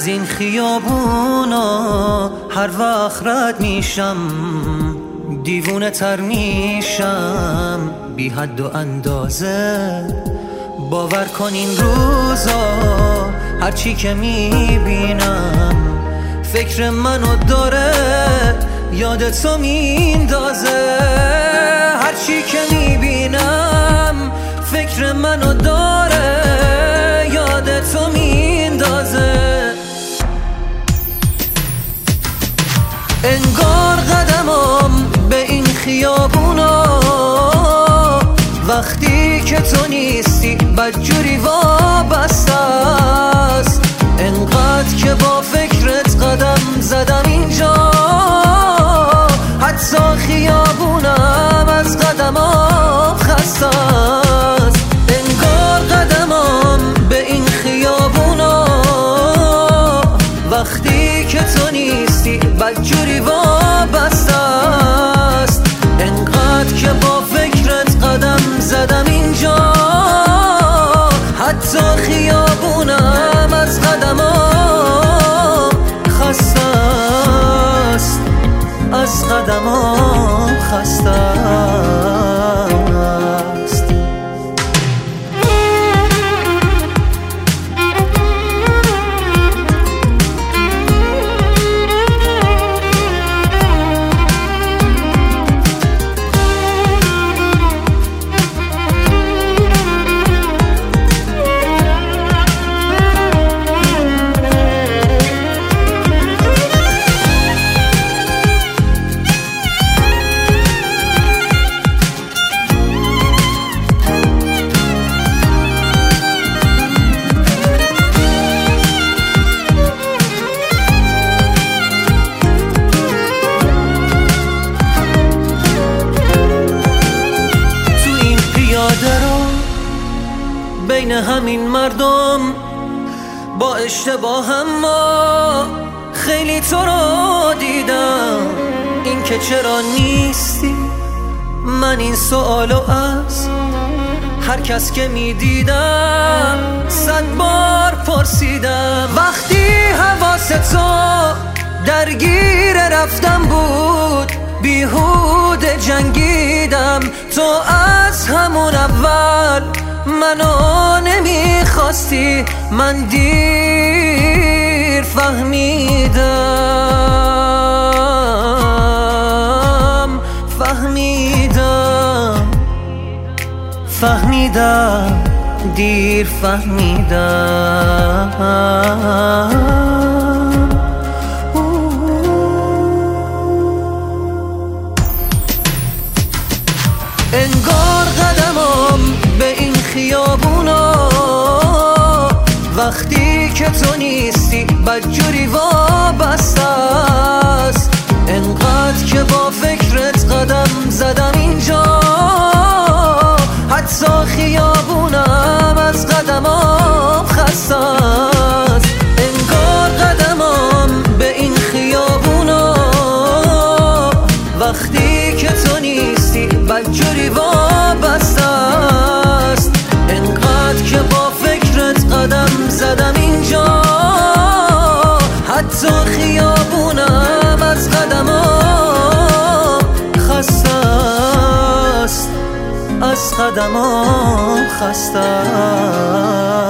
از این خیابونا هر وقت رد میشم دیوونه تر میشم بی حد و اندازه. باور کن این روزا هرچی که میبینم فکر منو داره یاد تو میندازه. هرچی که میبینم فکر منو داره یاد تو میندازه. انگار قدمم به این خیابونا وقتی که تو نیستی بدجوری وابسته است. انقدر که با فکرت قدم زدم اینجا حتی خیابونم از قدمام خسته است. انگار قدمم به این خیابونا وقتی که تو نیستی بدجوری وابسته است. انقدر که با فکرت قدم زدم اینجا حتی خیابونم از قدمام خسته است. از قدمام خسته است. بین همین مردم با اشتباهم ما خیلی تو رو دیدم. این که چرا نیستی من این سوالو از هر کس که میدیدم 100 بار پرسیدم. وقتی حواس تو درگیر رفتم بود بیهوده جنگیدم. تو از همون اول منو نمیخواستی من دیر فهمیدم دیر فهمیدم. انگار قدمم به این خیابونا وقتی که تو نیستی بدجوری وابسته است. انقدر که با فکرت قدم زدم اینجا حتی خیابونم از قدمام خسته است. انگار قدمم به این خیابونا وقتی که تو نیستی بدجوری وابسته است. انقدر که با فکرت قدم زدم اینجا حتی خیابونم از قدمام خسته است. از قدمام خسته است.